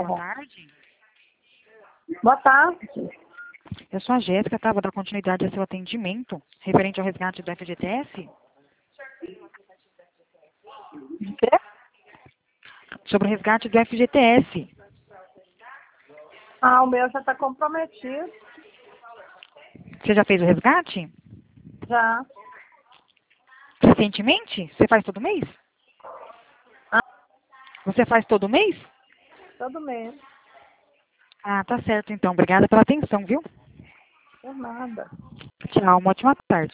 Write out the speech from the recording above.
boa bom. tarde. Boa tarde. Eu sou a Jéssica, tá? Vou dar continuidade ao seu atendimento referente ao resgate do FGTS. De quê? Sobre o resgate do FGTS. Ah, o meu já está comprometido. Você já fez o resgate? Já. Recentemente? Você faz todo mês? Ah, Você faz todo mês? todo mês. Ah, tá certo então. Obrigada pela atenção, viu? Por nada. Tchau, uma ótima tarde.